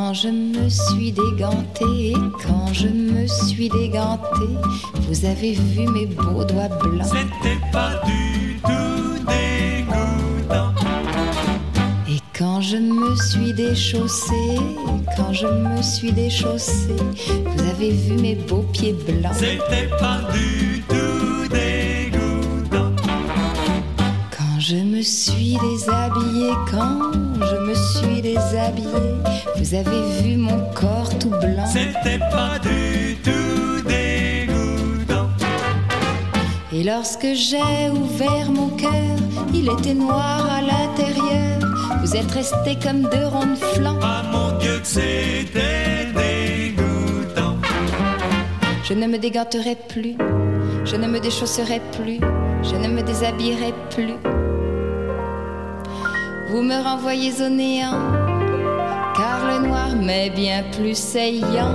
quand je me suis dégantée, quand je me suis dégantée, vous avez vu mes beaux doigts blancs. C'était pas du tout dégoûtant. Et quand je me suis déchaussée, quand je me suis déchaussée, vous avez vu mes beaux pieds blancs. C'était pas du tout dégoûtant. Quand je me suis déshabillée, quand je me suis déshabillée, vous avez vu mon corps tout blanc. C'était pas du tout dégoûtant. Et lorsque j'ai ouvert mon cœur, il était noir à l'intérieur. Vous êtes restés comme deux ronds de flanc. Ah mon Dieu que c'était dégoûtant. Je ne me déganterai plus, je ne me déchausserai plus, je ne me déshabillerai plus. Vous me renvoyez au néant, car le noir m'est bien plus saillant.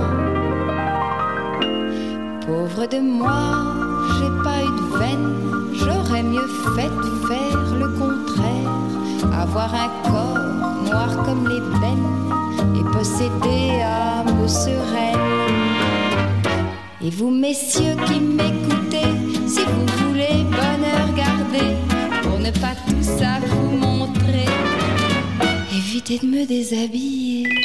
Pauvre de moi, j'ai pas eu de veine, j'aurais mieux fait de faire le contraire. Avoir un corps noir comme l'ébène et posséder âme sereine. Et vous messieurs qui m'écoutez, si vous voulez bonheur garder, pour ne pas tout ça vous montrer, évitez de me déshabiller.